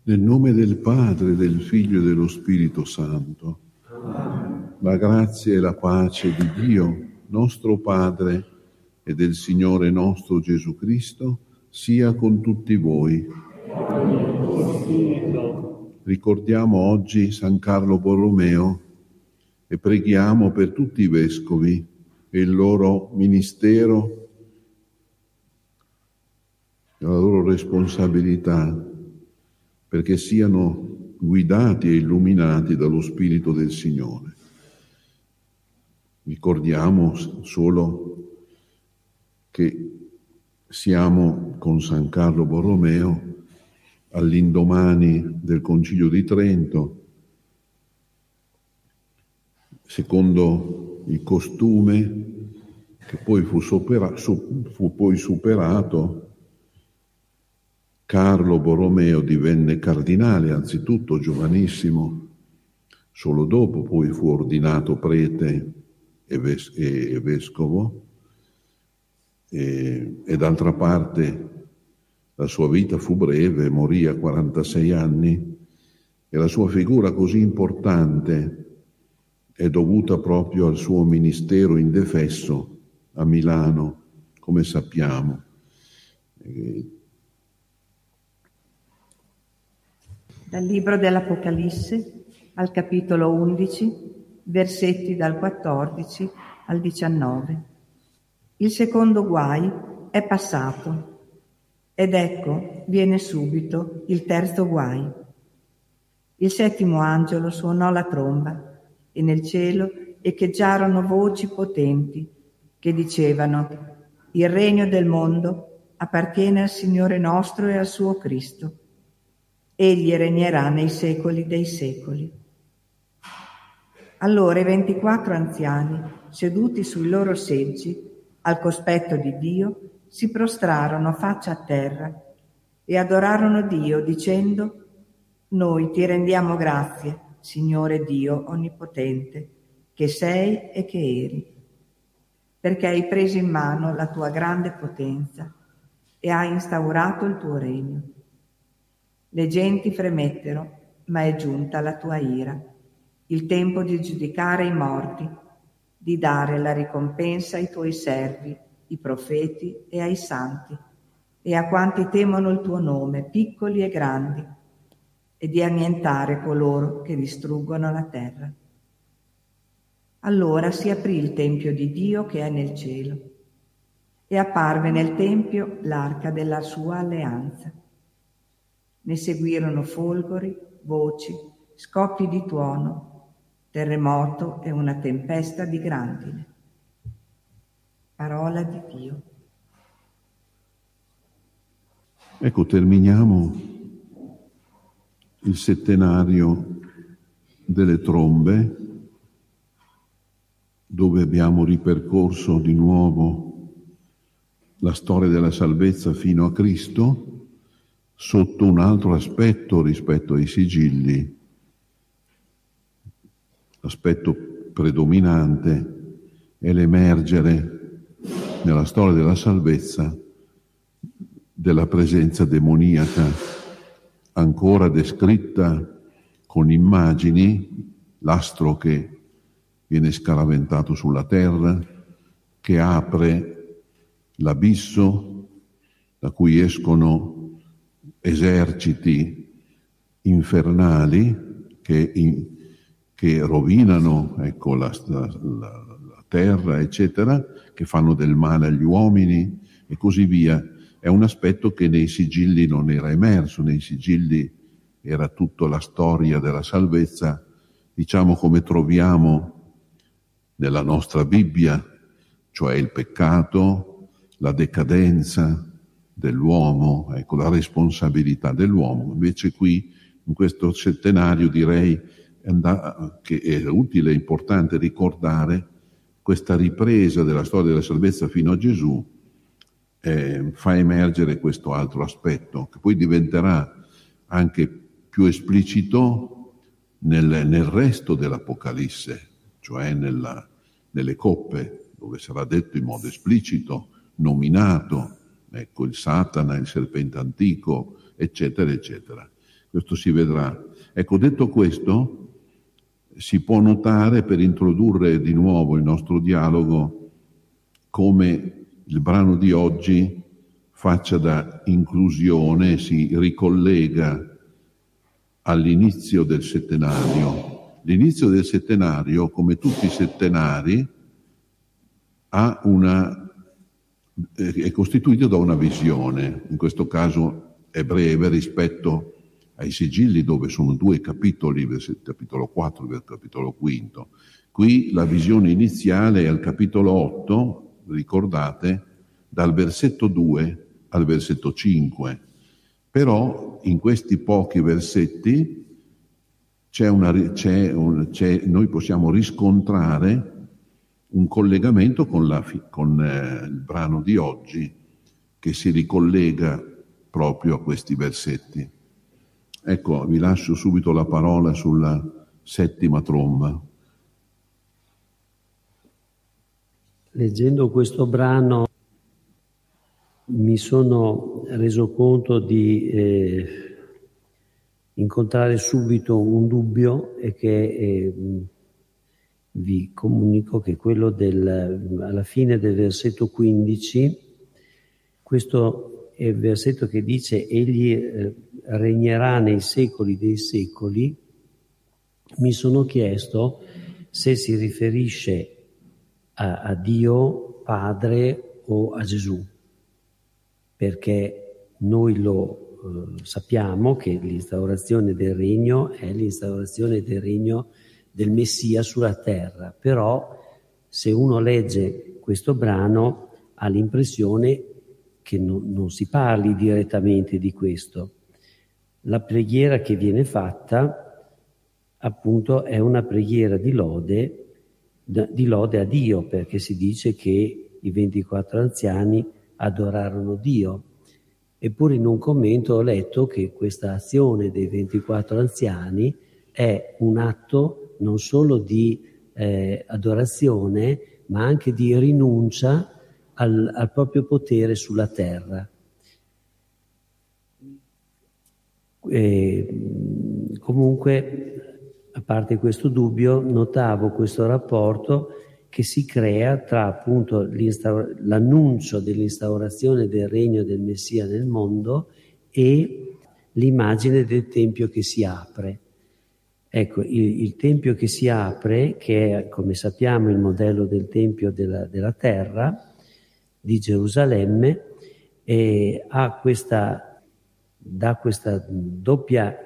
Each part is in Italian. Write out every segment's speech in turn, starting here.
Nel nome del Padre, del Figlio e dello Spirito Santo. Amen. La grazia e la pace di Dio, nostro Padre, e del Signore nostro Gesù Cristo, sia con tutti voi. Ricordiamo oggi San Carlo Borromeo e preghiamo per tutti i vescovi e il loro ministero e la loro responsabilità, perché siano guidati e illuminati dallo Spirito del Signore. Ricordiamo solo che siamo con San Carlo Borromeo all'indomani del Concilio di Trento, secondo il costume che poi fu superato. Carlo Borromeo divenne cardinale, anzitutto giovanissimo, solo dopo poi fu ordinato prete e vescovo, e d'altra parte la sua vita fu breve, morì a 46 anni, e la sua figura così importante è dovuta proprio al suo ministero indefesso a Milano, come sappiamo. Dal libro dell'Apocalisse al capitolo 11, versetti dal 14 al 19. Il secondo guai è passato, ed ecco viene subito il terzo guai. Il settimo angelo suonò la tromba, e nel cielo echeggiarono voci potenti che dicevano: il regno del mondo appartiene al Signore nostro e al suo Cristo. Egli regnerà nei secoli dei secoli. Allora i 24 anziani, seduti sui loro seggi, al cospetto di Dio, si prostrarono faccia a terra e adorarono Dio, dicendo: noi ti rendiamo grazie, Signore Dio Onnipotente, che sei e che eri, perché hai preso in mano la tua grande potenza e hai instaurato il tuo regno. Le genti fremettero, ma è giunta la tua ira, il tempo di giudicare i morti, di dare la ricompensa ai tuoi servi, i profeti e ai santi, e a quanti temono il tuo nome, piccoli e grandi, e di annientare coloro che distruggono la terra. Allora si aprì il tempio di Dio che è nel cielo, e apparve nel tempio l'arca della sua alleanza. Ne seguirono folgori, voci, scoppi di tuono, terremoto e una tempesta di grandine. Parola di Dio. Ecco, terminiamo il settenario delle trombe, dove abbiamo ripercorso di nuovo la storia della salvezza fino a Cristo, sotto un altro aspetto rispetto ai sigilli. L'aspetto predominante è l'emergere nella storia della salvezza della presenza demoniaca, ancora descritta con immagini, l'astro che viene scaraventato sulla terra, che apre l'abisso da cui escono eserciti infernali che rovinano, ecco, la terra, eccetera, che fanno del male agli uomini e così via. È un aspetto che nei sigilli non era emerso, nei sigilli era tutta la storia della salvezza, diciamo come troviamo nella nostra Bibbia, cioè il peccato, la decadenza dell'uomo, ecco, la responsabilità dell'uomo. Invece qui, in questo settenario, direi che è utile e importante ricordare questa ripresa della storia della salvezza fino a Gesù, fa emergere questo altro aspetto, che poi diventerà anche più esplicito nel resto dell'Apocalisse, cioè nelle coppe, dove sarà detto in modo esplicito, nominato, ecco, il Satana, il serpente antico, eccetera, eccetera. questo si vedrà. Ecco, detto questo, si può notare, per introdurre di nuovo il nostro dialogo, come il brano di oggi faccia da inclusione, si ricollega all'inizio del settenario. L'inizio del settenario, come tutti i settenari, è costituito da una visione. In questo caso è breve rispetto ai sigilli, dove sono 2 capitoli, il capitolo 4 e il capitolo 5. Qui la visione iniziale è al capitolo 8, ricordate, dal versetto 2 al versetto 5. Però in questi pochi versetti noi possiamo riscontrare un collegamento con il brano di oggi, che si ricollega proprio a questi versetti. Ecco, vi lascio subito la parola sulla 7ª tromba. Leggendo questo brano mi sono reso conto di incontrare subito un dubbio, e che vi comunico che quello alla fine del versetto 15, questo è il versetto che dice egli regnerà nei secoli dei secoli. Mi sono chiesto se si riferisce a Dio Padre o a Gesù, perché noi sappiamo che l'instaurazione del regno è l'instaurazione del regno del Messia sulla terra, però se uno legge questo brano ha l'impressione che non si parli direttamente di questo. La preghiera che viene fatta, appunto, è una preghiera di lode a Dio, perché si dice che i 24 anziani adorarono Dio. Eppure in un commento ho letto che questa azione dei 24 anziani è un atto non solo di adorazione, ma anche di rinuncia al proprio potere sulla terra. Comunque, a parte questo dubbio, notavo questo rapporto che si crea tra appunto l'annuncio dell'instaurazione del regno del Messia nel mondo e l'immagine del Tempio che si apre. Ecco, il Tempio che si apre, che è, come sappiamo, il modello del Tempio della terra, di Gerusalemme, dà questa doppia,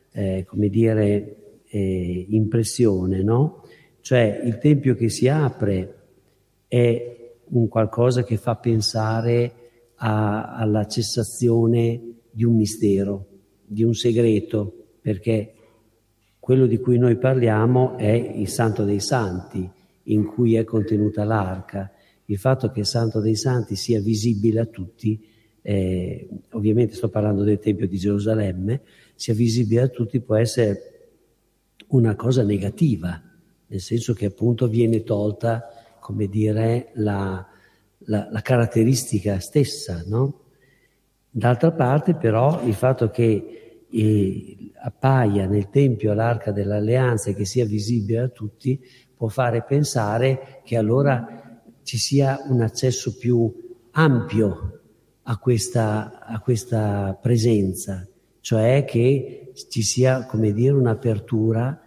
impressione, no? Cioè il Tempio che si apre è un qualcosa che fa pensare alla cessazione di un mistero, di un segreto, perché quello di cui noi parliamo è il Santo dei Santi, in cui è contenuta l'arca. Il fatto che il Santo dei Santi sia visibile a tutti, ovviamente sto parlando del Tempio di Gerusalemme, sia visibile a tutti può essere una cosa negativa, nel senso che appunto viene tolta, come dire, la caratteristica stessa, no? D'altra parte però il fatto che appaia nel Tempio l'arca dell'alleanza e che sia visibile a tutti può fare pensare che allora ci sia un accesso più ampio a questa presenza, cioè che ci sia, come dire, un'apertura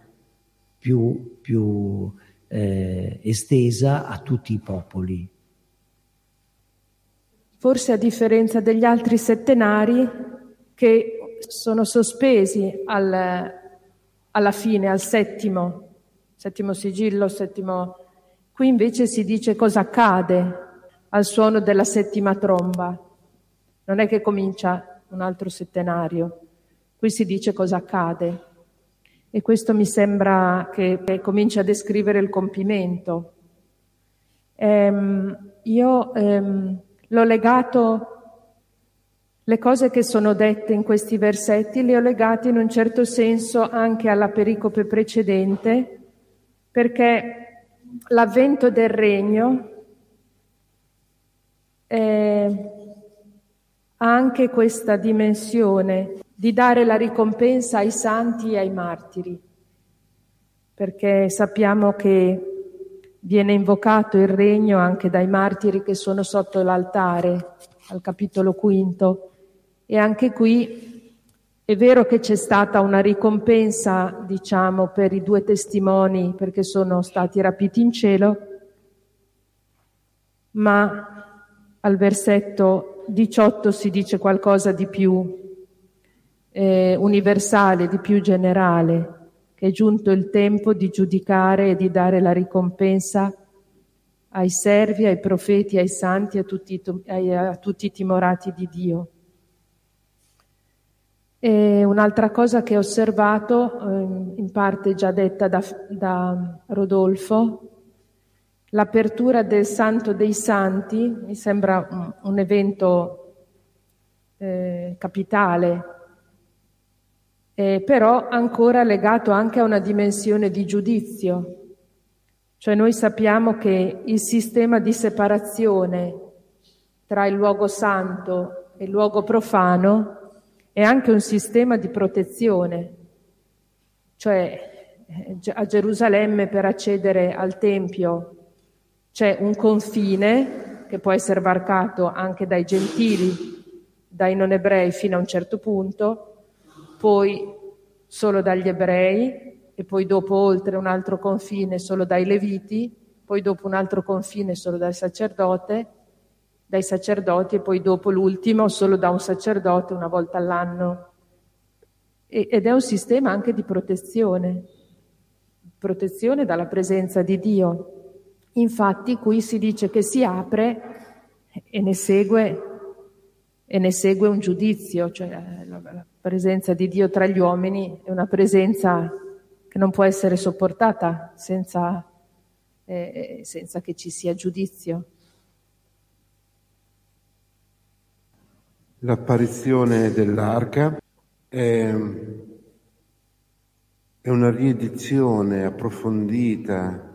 più estesa a tutti i popoli. Forse a differenza degli altri settenari che sono sospesi alla fine, al settimo sigillo, qui invece si dice cosa accade al suono della 7ª tromba. Non è che comincia un altro settenario, qui si dice cosa accade. E questo mi sembra che comincia a descrivere il compimento. Io l'ho legato, le cose che sono dette in questi versetti, le ho legate in un certo senso anche alla pericope precedente, perché l'avvento del regno ha anche questa dimensione di dare la ricompensa ai santi e ai martiri, perché sappiamo che viene invocato il regno anche dai martiri che sono sotto l'altare, al capitolo 5, e anche qui è vero che c'è stata una ricompensa, diciamo, per i 2 testimoni perché sono stati rapiti in cielo, ma al versetto 18 si dice qualcosa di più universale, di più generale, che è giunto il tempo di giudicare e di dare la ricompensa ai servi, ai profeti, ai santi, a tutti i timorati di Dio. E un'altra cosa che ho osservato, in parte già detta da Rodolfo, l'apertura del Santo dei Santi mi sembra un evento capitale, però ancora legato anche a una dimensione di giudizio. Cioè noi sappiamo che il sistema di separazione tra il luogo santo e il luogo profano è anche un sistema di protezione. Cioè a Gerusalemme per accedere al Tempio c'è un confine che può essere varcato anche dai gentili, dai non ebrei fino a un certo punto, poi solo dagli ebrei, e poi dopo oltre un altro confine solo dai leviti, poi dopo un altro confine solo dai sacerdoti, e poi dopo l'ultimo solo da un sacerdote una volta all'anno. Ed è un sistema anche di protezione dalla presenza di Dio. Infatti qui si dice che si apre e ne segue un giudizio, cioè la presenza di Dio tra gli uomini è una presenza che non può essere sopportata senza che ci sia giudizio. L'apparizione dell'arca è una riedizione approfondita,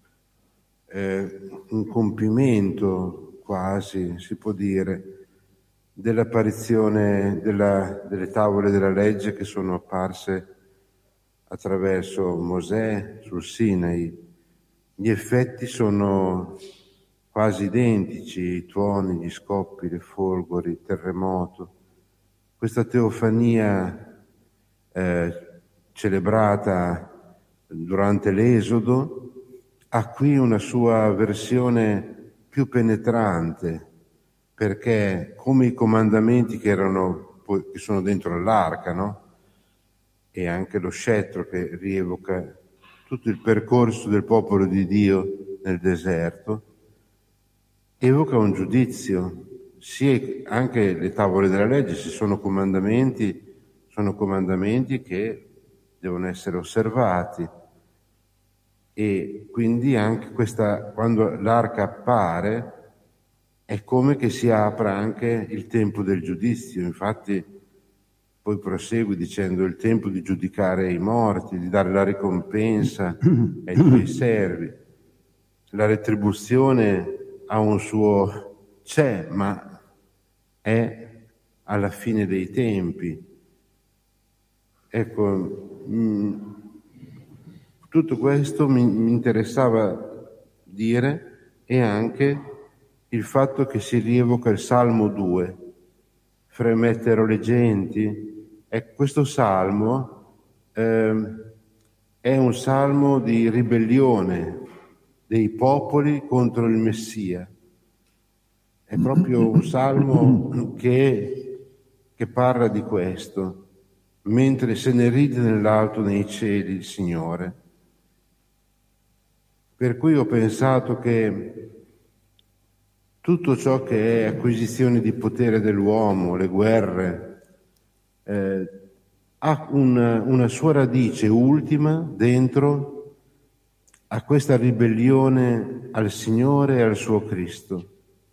un compimento quasi, si può dire, dell'apparizione delle tavole della legge che sono apparse attraverso Mosè sul Sinai. Gli effetti sono quasi identici, i tuoni, gli scoppi, le folgori, il terremoto. Questa teofania celebrata durante l'Esodo ha qui una sua versione più penetrante, perché come i comandamenti che sono dentro l'arca, no? E anche lo scettro che rievoca tutto il percorso del popolo di Dio nel deserto, evoca un giudizio. Sì, anche le tavole della legge, se sono comandamenti che devono essere osservati, e quindi anche quando l'arca appare è come che si apra anche il tempo del giudizio. Infatti poi prosegue dicendo: il tempo di giudicare i morti, di dare la ricompensa ai tuoi servi. La retribuzione c'è, ma è alla fine dei tempi. Ecco, tutto questo mi interessava dire, e anche il fatto che si rievoca il Salmo 2, fremettero le genti. E questo salmo è un salmo di ribellione dei popoli contro il Messia. È proprio un salmo che parla di questo, mentre se ne ride nell'alto nei cieli il Signore. Per cui ho pensato che tutto ciò che è acquisizione di potere dell'uomo, le guerre, ha una sua radice ultima dentro a questa ribellione al Signore e al suo Cristo.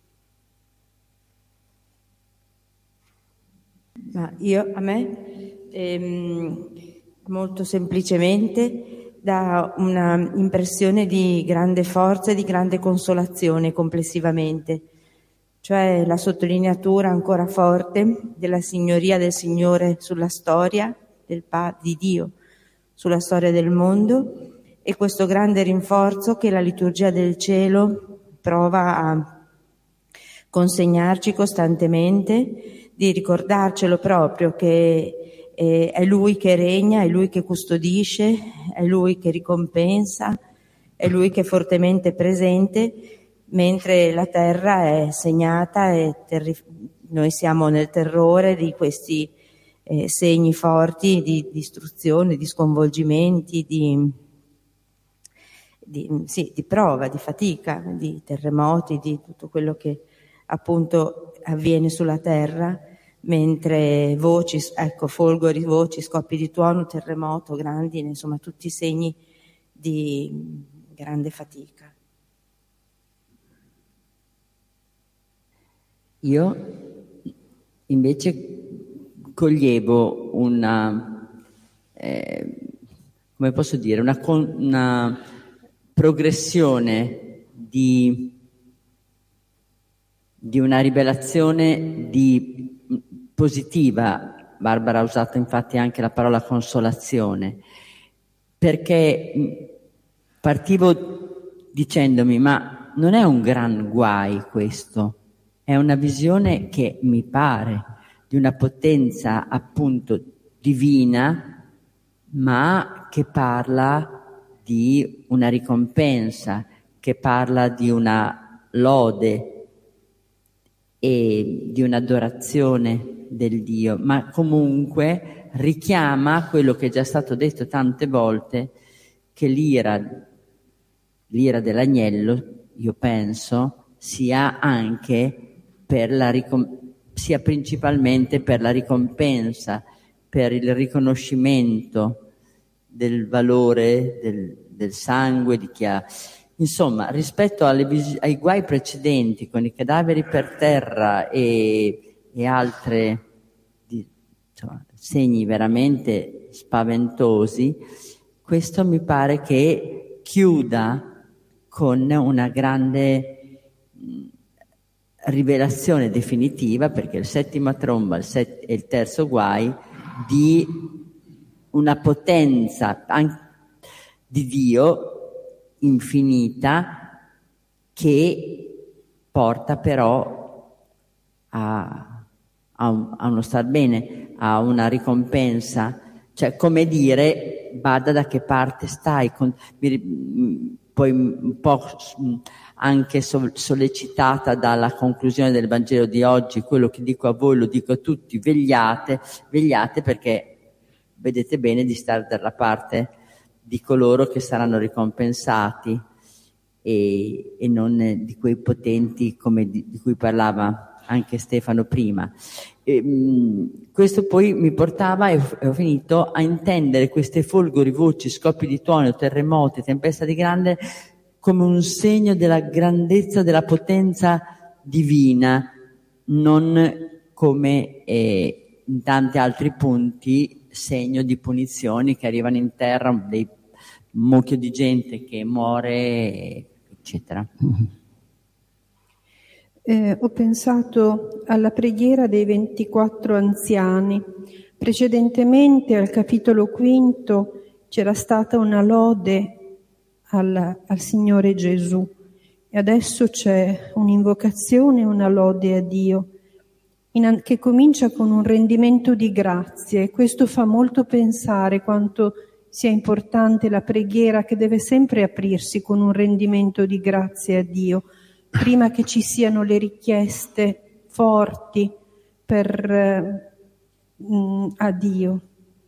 A me molto semplicemente dà una impressione di grande forza e di grande consolazione complessivamente, cioè la sottolineatura ancora forte della signoria del Signore sulla storia di Dio, sulla storia del mondo, e questo grande rinforzo che la liturgia del cielo prova a consegnarci costantemente, di ricordarcelo proprio che è Lui che regna, è Lui che custodisce, è Lui che ricompensa, è Lui che è fortemente presente, mentre la terra è segnata e noi siamo nel terrore di questi segni forti di distruzione, di sconvolgimenti, di prova, di fatica, di terremoti, di tutto quello che appunto avviene sulla terra, mentre voci, folgori, voci, scoppi di tuono, terremoto, grandine, insomma tutti i segni di grande fatica. Io invece coglievo una progressione di una rivelazione positiva. Barbara ha usato infatti anche la parola consolazione, perché partivo dicendomi: ma non è un gran guai questo, è una visione che mi pare di una potenza appunto divina, ma che parla di una ricompensa, che parla di una lode e di un'adorazione del Dio, ma comunque richiama quello che è già stato detto tante volte, che l'ira dell'agnello, io penso, sia anche sia principalmente per la ricompensa, per il riconoscimento del valore del sangue di chi ha. Insomma, rispetto ai guai precedenti con i cadaveri per terra e altri segni veramente spaventosi, questo mi pare che chiuda con una grande rivelazione definitiva, perché il settima tromba e il terzo guai, di una potenza di Dio infinita, che porta però a uno star bene, a una ricompensa, cioè come dire: bada da che parte stai. Poi un po' anche sollecitata dalla conclusione del Vangelo di oggi: quello che dico a voi lo dico a tutti, vegliate, perché vedete bene di stare dalla parte di coloro che saranno ricompensati e non di quei potenti di cui parlava anche Stefano prima. Questo poi mi portava, e ho finito, a intendere queste folgori, voci, scoppi di tuono, terremoti, tempesta di grande, come un segno della grandezza, della potenza divina, non come in tanti altri punti segno di punizioni che arrivano in terra, dei mucchio di gente che muore, eccetera. Ho pensato alla preghiera dei 24 anziani. Precedentemente al capitolo 5 c'era stata una lode al Signore Gesù, e adesso c'è un'invocazione, una lode a Dio, che comincia con un rendimento di grazie, e questo fa molto pensare quanto sia importante la preghiera, che deve sempre aprirsi con un rendimento di grazie a Dio, prima che ci siano le richieste forti a Dio.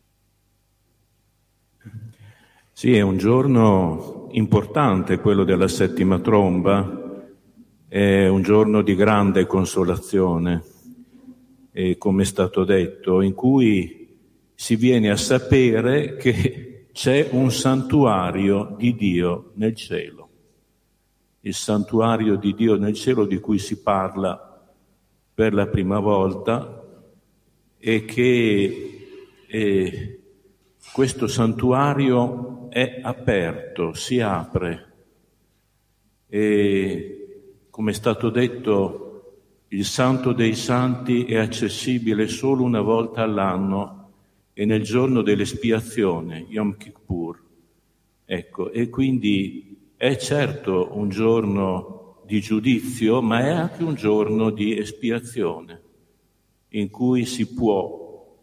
Sì, è un giorno importante quello della settima tromba, è un giorno di grande consolazione, e come è stato detto, in cui si viene a sapere che c'è un santuario di Dio nel cielo. Il santuario di Dio nel cielo di cui si parla per la prima volta, e che questo santuario è aperto, si apre, e come è stato detto Il Santo dei Santi è accessibile solo una volta all'anno e nel giorno dell'espiazione, Yom Kippur. Ecco, e quindi è certo un giorno di giudizio, ma è anche un giorno di espiazione, in cui si può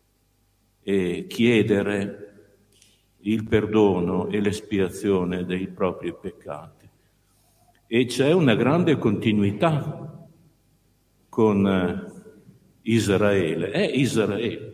chiedere il perdono e l'espiazione dei propri peccati. E c'è una grande continuità con Israele, è Israele.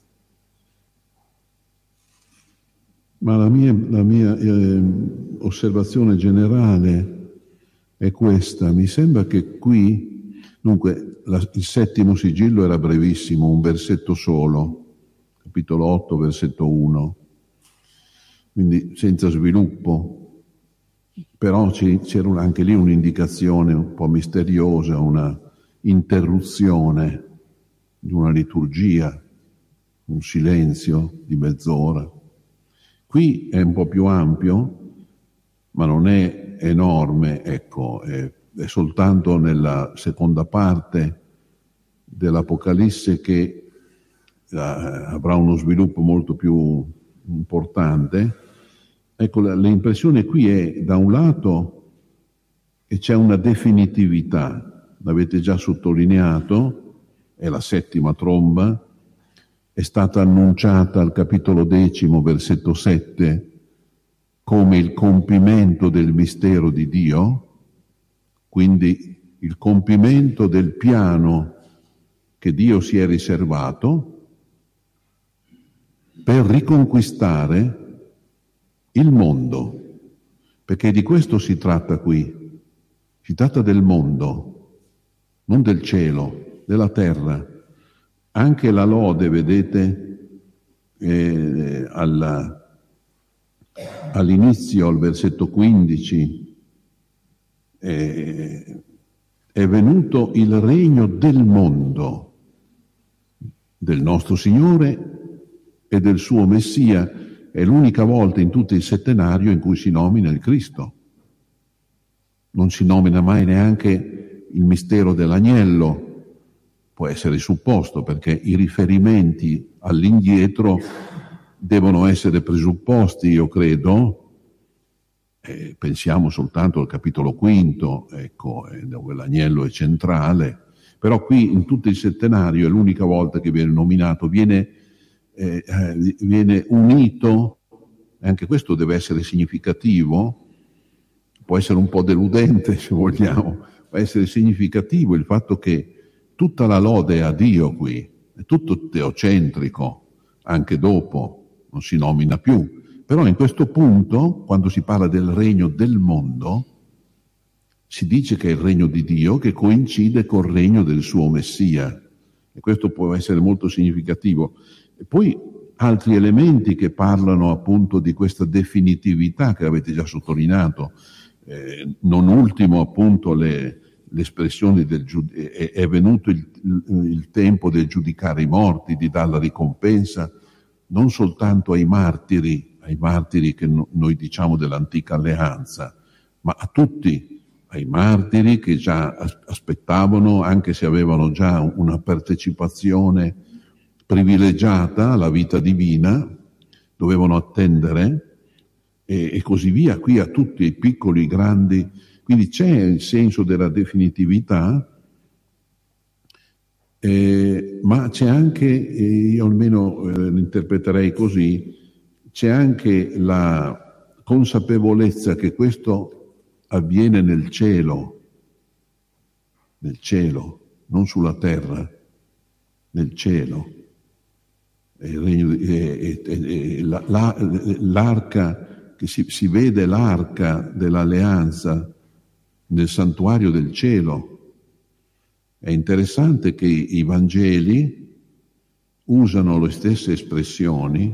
Ma la mia osservazione generale è questa. Mi sembra che qui, dunque, il settimo sigillo era brevissimo, un versetto solo, capitolo 8, versetto 1, quindi senza sviluppo. Però c'era anche lì un'indicazione un po' misteriosa, una interruzione di una liturgia, un silenzio di mezz'ora. Qui è un po' più ampio, ma non è enorme, ecco, è soltanto nella seconda parte dell'Apocalisse che avrà uno sviluppo molto più importante. Ecco, l'impressione qui è, da un lato, che c'è una definitività, l'avete già sottolineato, è la settima tromba, è stata annunciata al capitolo 10, versetto 7, come il compimento del mistero di Dio, quindi il compimento del piano che Dio si è riservato per riconquistare il mondo, perché di questo si tratta qui, si tratta del mondo, non del cielo, della terra. Anche la lode, vedete, all'inizio, al versetto 15, è venuto il regno del mondo, del nostro Signore e del suo Messia. È l'unica volta in tutto il settenario in cui si nomina il Cristo. Non si nomina mai neanche il mistero dell'agnello. Può essere supposto, perché i riferimenti all'indietro devono essere presupposti, io credo. Pensiamo soltanto al capitolo quinto, ecco, dove l'agnello è centrale. Però qui in tutto il settenario è l'unica volta che viene nominato, viene unito, e anche questo deve essere significativo, può essere un po' deludente se vogliamo, può essere significativo il fatto che tutta la lode è a Dio qui, è tutto teocentrico, anche dopo non si nomina più, però in questo punto, quando si parla del regno del mondo, si dice che è il regno di Dio che coincide col regno del suo Messia, e questo può essere molto significativo. E poi altri elementi che parlano appunto di questa definitività che avete già sottolineato, non ultimo appunto l'espressione è venuto il tempo del giudicare i morti, di dare la ricompensa non soltanto ai martiri che noi diciamo dell'antica alleanza, ma a tutti, ai martiri che già aspettavano, anche se avevano già una partecipazione privilegiata alla vita divina, dovevano attendere, e così via, qui a tutti, i piccoli, i grandi. Quindi c'è il senso della definitività, ma c'è anche, io almeno l'interpreterei così, c'è anche la consapevolezza che questo avviene nel cielo, non sulla terra, nel cielo. L'arca, che si vede l'arca dell'alleanza nel santuario del cielo. È interessante che i Vangeli usano le stesse espressioni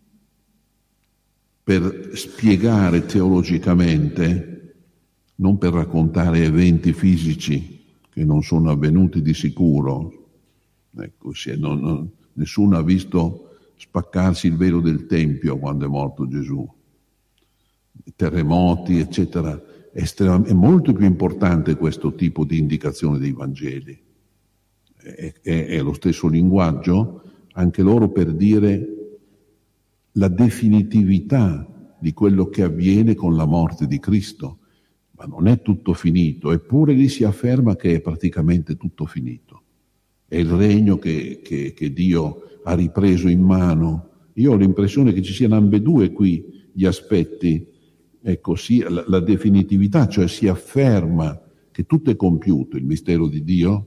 per spiegare teologicamente, non per raccontare eventi fisici che non sono avvenuti di sicuro. Ecco, nessuno ha visto spaccarsi il velo del Tempio quando è morto Gesù. Terremoti, eccetera. È molto più importante questo tipo di indicazione dei Vangeli. è lo stesso linguaggio, anche loro per dire la definitività di quello che avviene con la morte di Cristo. Ma non è tutto finito, eppure lì si afferma che è praticamente tutto finito. È il regno che Dio ha ripreso in mano. Io ho l'impressione che ci siano ambedue qui gli aspetti, ecco, sì, la definitività, cioè si afferma che tutto è compiuto, il mistero di Dio,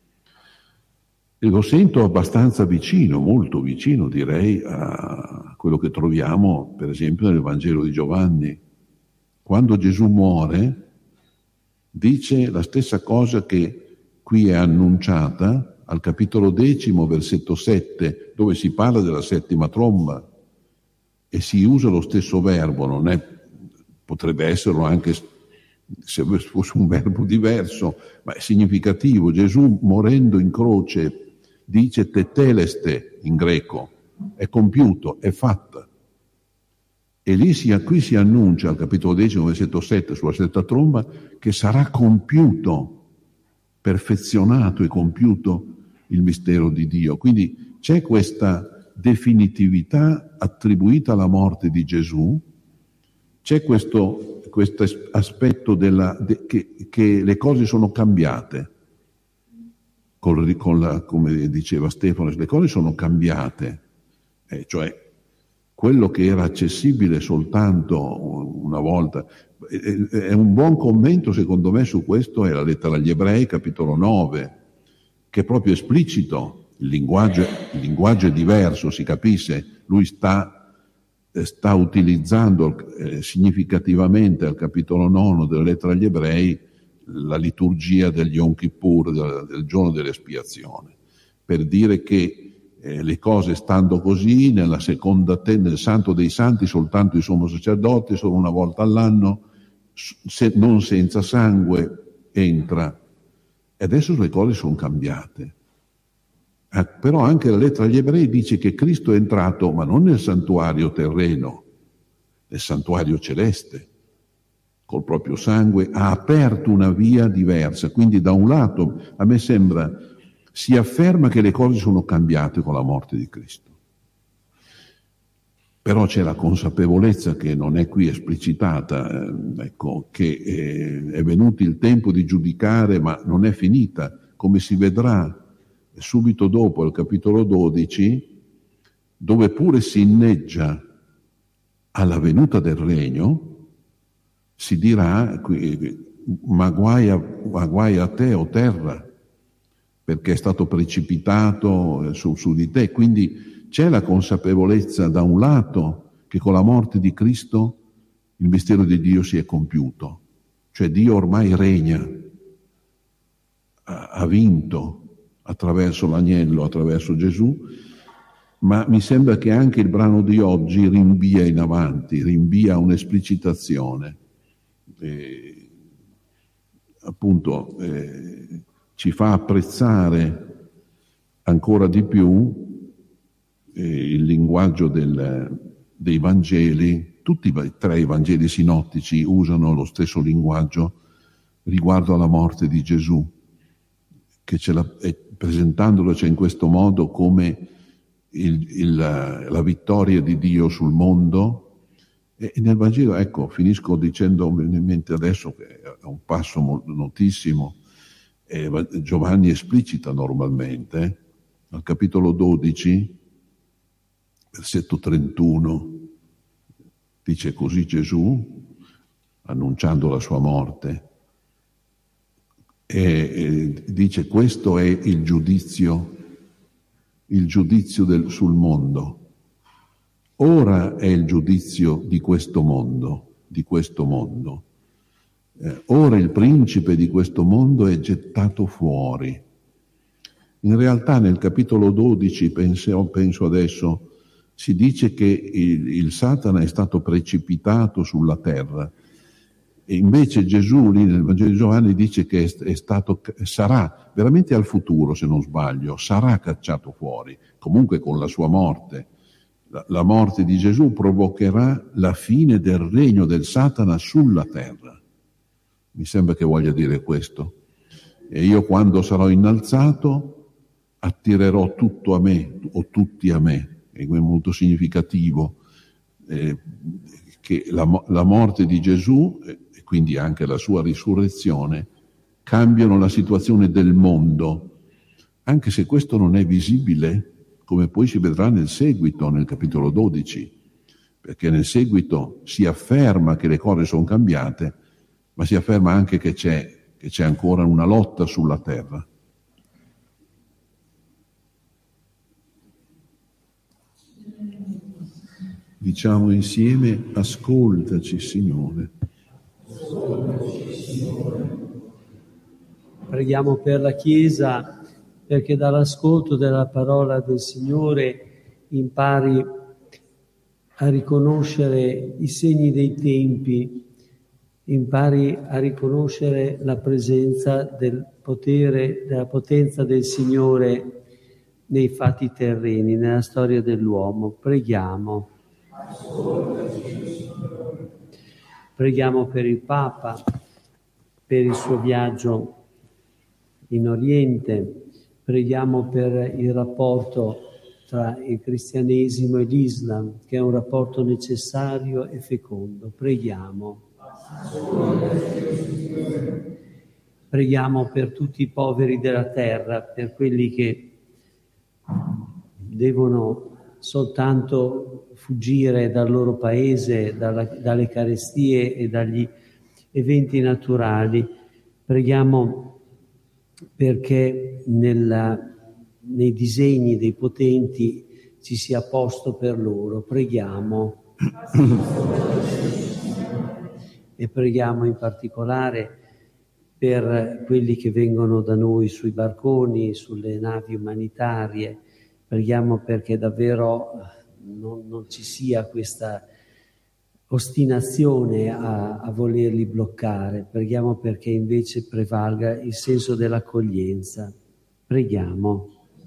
e lo sento abbastanza vicino, molto vicino direi, a quello che troviamo per esempio nel Vangelo di Giovanni. Quando Gesù muore, dice la stessa cosa che qui è annunciata al capitolo 10, versetto 7, dove si parla della settima tromba, e si usa lo stesso verbo, non è, potrebbe esserlo anche se fosse un verbo diverso, ma è significativo. Gesù morendo in croce dice teteleste in greco, è compiuto, è fatta. E lì qui si annuncia al capitolo 10, versetto 7, sulla setta tromba, che sarà compiuto, perfezionato e compiuto il mistero di Dio. Quindi c'è questa definitività attribuita alla morte di Gesù, c'è questo aspetto che le cose sono cambiate, come diceva Stefano, le cose sono cambiate, cioè quello che era accessibile soltanto una volta. È un buon commento secondo me su questo è la lettera agli Ebrei, capitolo 9, che è proprio esplicito, il linguaggio è diverso, si capisce, lui sta utilizzando significativamente al capitolo 9 della lettera agli Ebrei la liturgia degli Yom Kippur, del giorno dell'espiazione, per dire che le cose stando così, nel Santo dei Santi soltanto i sommo sacerdoti, solo una volta all'anno, non senza sangue, entra. E adesso le cose sono cambiate. Però anche la lettera agli Ebrei dice che Cristo è entrato, ma non nel santuario terreno, nel santuario celeste, col proprio sangue, ha aperto una via diversa. Quindi da un lato, a me sembra, si afferma che le cose sono cambiate con la morte di Cristo. Però c'è la consapevolezza che non è qui esplicitata, ecco, che è venuto il tempo di giudicare, ma non è finita, come si vedrà subito dopo al capitolo 12, dove pure si inneggia alla venuta del regno, si dirà, ma guai a te, o terra, perché è stato precipitato su di te. Quindi c'è la consapevolezza da un lato che con la morte di Cristo il mistero di Dio si è compiuto, cioè Dio ormai regna, ha vinto attraverso l'agnello, attraverso Gesù, ma mi sembra che anche il brano di oggi rinvia in avanti, rinvia a un'esplicitazione. Appunto ci fa apprezzare ancora di più il linguaggio dei Vangeli. Tutti e tre i Vangeli sinottici usano lo stesso linguaggio riguardo alla morte di Gesù, che presentandoloci in questo modo come la vittoria di Dio sul mondo. E nel Vangelo, ecco, finisco dicendo in mente adesso che è un passo notissimo, Giovanni esplicita normalmente, al capitolo 12, versetto 31, dice così Gesù, annunciando la sua morte, e dice questo è il giudizio sul mondo. Ora è il giudizio di questo mondo. Ora il principe di questo mondo è gettato fuori. In realtà nel capitolo 12, penso adesso, si dice che il Satana è stato precipitato sulla terra. E invece Gesù, lì nel Vangelo di Giovanni, dice che sarà, veramente al futuro se non sbaglio, sarà cacciato fuori, comunque con la sua morte. La morte di Gesù provocherà la fine del regno del Satana sulla terra. Mi sembra che voglia dire questo. E io quando sarò innalzato attirerò tutto a me o tutti a me. È molto significativo che la morte di Gesù e quindi anche la sua risurrezione cambiano la situazione del mondo, anche se questo non è visibile, come poi si vedrà nel seguito, nel capitolo 12, perché nel seguito si afferma che le cose sono cambiate, ma si afferma anche che c'è ancora una lotta sulla terra. Diciamo insieme: ascoltaci, Signore. Preghiamo per la Chiesa, perché dall'ascolto della parola del Signore impari a riconoscere i segni dei tempi, impari a riconoscere la presenza del potere, della potenza del Signore nei fatti terreni, nella storia dell'uomo. Preghiamo. Preghiamo per il Papa, per il suo viaggio in Oriente, preghiamo per il rapporto tra il cristianesimo e l'Islam, che è un rapporto necessario e fecondo. Preghiamo. Preghiamo per tutti i poveri della terra, per quelli che devono soltanto fuggire dal loro paese, dalle carestie e dagli eventi naturali. Preghiamo perché nei disegni dei potenti ci sia posto per loro. Preghiamo. E preghiamo in particolare per quelli che vengono da noi sui barconi, sulle navi umanitarie. Preghiamo perché davvero non ci sia questa ostinazione a volerli bloccare. Preghiamo perché invece prevalga il senso dell'accoglienza. Preghiamo.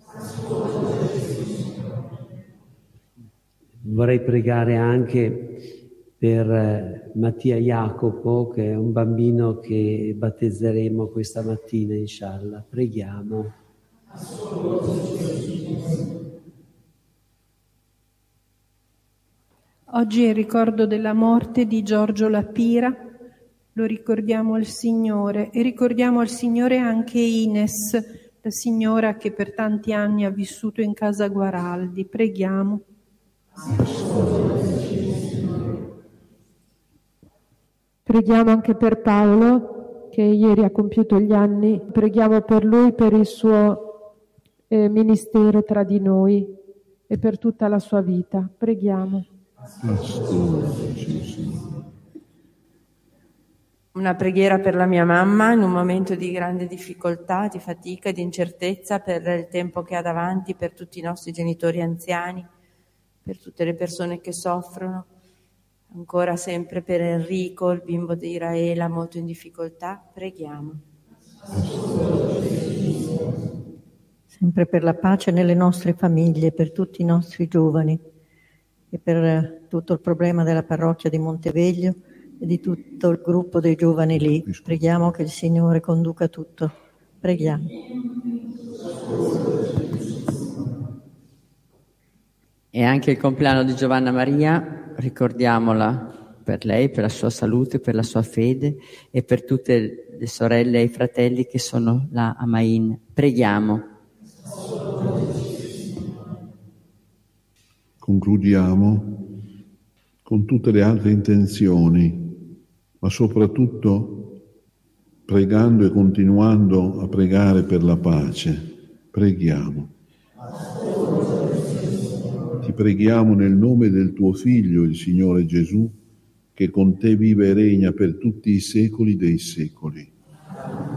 Vorrei pregare anche per Mattia Jacopo, che è un bambino che battezzeremo questa mattina, inshallah. Preghiamo. Oggi è il ricordo della morte di Giorgio Lapira, lo ricordiamo al Signore e ricordiamo al Signore anche Ines, la signora che per tanti anni ha vissuto in casa Guaraldi. Preghiamo. Preghiamo anche per Paolo, che ieri ha compiuto gli anni. Preghiamo per lui, per il suo ministero tra di noi e per tutta la sua vita. Preghiamo. Una preghiera per la mia mamma in un momento di grande difficoltà, di fatica, di incertezza per il tempo che ha davanti, per tutti i nostri genitori anziani, per tutte le persone che soffrono. Ancora sempre per Enrico, il bimbo di Iraela, molto in difficoltà. Preghiamo. Sempre per la pace nelle nostre famiglie, per tutti i nostri giovani e per tutto il problema della parrocchia di Monteveglio e di tutto il gruppo dei giovani lì. Preghiamo che il Signore conduca tutto. Preghiamo. E anche il compleanno di Giovanna Maria, ricordiamola per lei, per la sua salute, per la sua fede e per tutte le sorelle e i fratelli che sono là a Main. Preghiamo. Concludiamo con tutte le altre intenzioni, ma soprattutto pregando e continuando a pregare per la pace. Preghiamo. Ti preghiamo nel nome del tuo Figlio, il Signore Gesù, che con te vive e regna per tutti i secoli dei secoli.